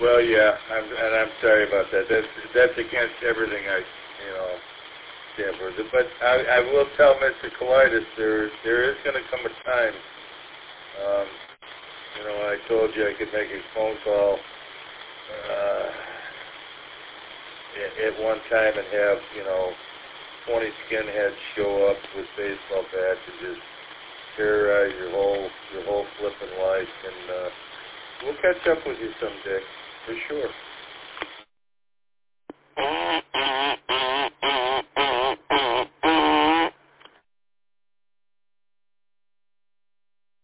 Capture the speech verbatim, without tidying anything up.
Well, yeah, I'm, and I'm sorry about that. That's that's against everything I, you know, stand for. But I, I will tell Mister Colitis there there is going to come a time. Um, you know, I told you I could make a phone call uh, at, at one time and have you know twenty skinheads show up with baseball bats and just terrorize your whole your whole flipping life. And uh, we'll catch up with you someday, for sure.